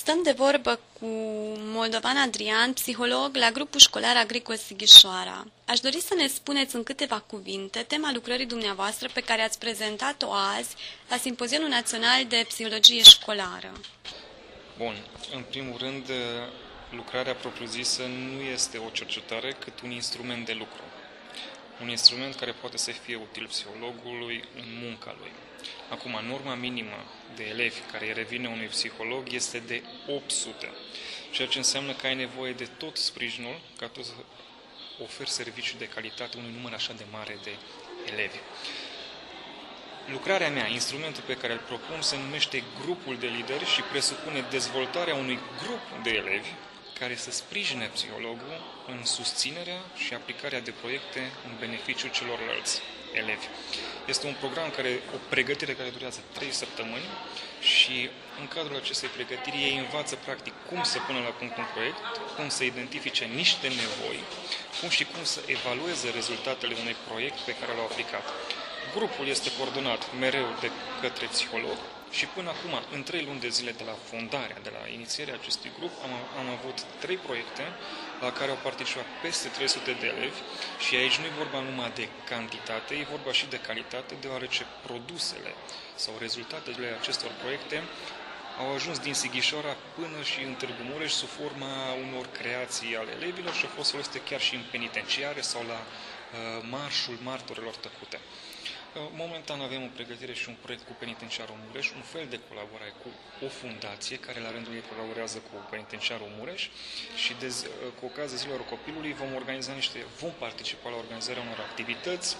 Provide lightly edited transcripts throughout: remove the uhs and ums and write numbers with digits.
Stăm de vorbă cu Moldovan Adrian, psiholog la grupul școlar agricol Sighișoara. Aș dori să ne spuneți în câteva cuvinte tema lucrării dumneavoastră pe care ați prezentat-o azi la Simpozionul Național de Psihologie Școlară. Bun, în primul rând, lucrarea propriu-zisă nu este o cercetare, cât un instrument de lucru. Un instrument care poate să fie util psihologului în munca lui. Acum, norma minimă de elevi care revine unui psiholog este de 800, ceea ce înseamnă că ai nevoie de tot sprijinul ca tu să oferi serviciu de calitate unui număr așa de mare de elevi. Lucrarea mea, instrumentul pe care îl propun, se numește grupul de lideri și presupune dezvoltarea unui grup de elevi care să sprijine psihologul în susținerea și aplicarea de proiecte în beneficiul celorlalți elevi. Este un program o pregătire care durează 3 săptămâni și în cadrul acestei pregătiri ei învață practic cum să pună la punct un proiect, cum să identifice niște nevoi, cum să evalueze rezultatele unui proiect pe care l-au aplicat. Grupul este coordonat mereu de către psiholog și până acum, în 3 luni de zile de la fondarea, de la inițierea acestui grup, am avut 3 proiecte la care au participat peste 300 de elevi și aici nu e vorba numai de cantitate, e vorba și de calitate, deoarece produsele sau rezultatele acestor proiecte au ajuns din Sighișoara până și în Târgu Mureș sub forma unor creații ale elevilor și au fost folosite chiar și în penitenciare sau la marșul martorilor tăcute. Momentan avem în pregătire și un proiect cu Penitenciarul Mureș, un fel de colaborare cu o fundație care la rândul ei colaborează cu Penitenciarul Mureș și cu ocazia Zilelor Copilului vom participa la organizarea unor activități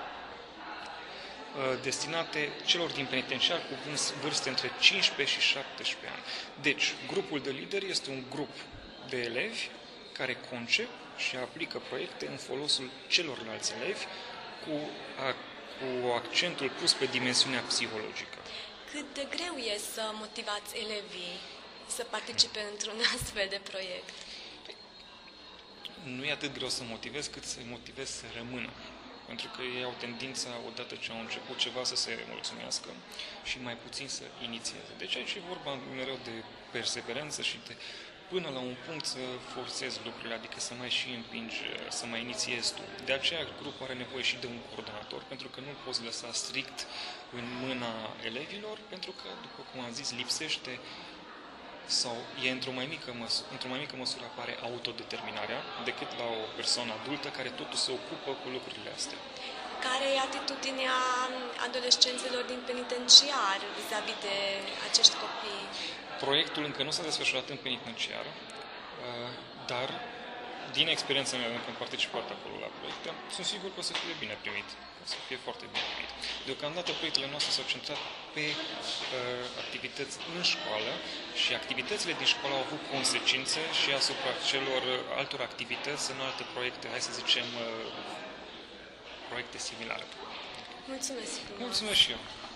destinate celor din penitenciar cu vârste între 15 și 17 ani. Deci, grupul de lideri este un grup de elevi care concep și aplică proiecte în folosul celorlalți elevi cu accentul pus pe dimensiunea psihologică. Cât de greu e să motivați elevii să participe într-un astfel de proiect? Nu e atât greu să motivez, cât să-i motivez să rămână. Pentru că ei au tendința, odată ce au început ceva, să se mulțumească și mai puțin să inițieze. Deci aici e vorba mereu de perseverență și de până la un punct să forțezi lucrurile, adică să mai și împingi, să mai inițiezi tu. De aceea grupul are nevoie și de un coordonator, pentru că nu poți lăsa strict în mâna elevilor, pentru că, după cum am zis, lipsește sau e într-o mai mică măsură apare autodeterminarea decât la o persoană adultă care totuși se ocupă cu lucrurile astea. Care e atitudinea adolescenților din penitenciar vis-a-vis de acești copii? Proiectul încă nu s-a desfășurat în penitenciar, dar din experiența mea, când am participat acolo la proiecte, sunt sigur că o să fie bine primit, o să fie foarte bine primit. Deocamdată proiectele noastre s-au centrat pe activități în școală și activitățile din școală au avut consecințe și asupra celor altor activități în alte proiecte, hai să zicem, proiecte similare. Mulțumesc! Mulțumesc și eu!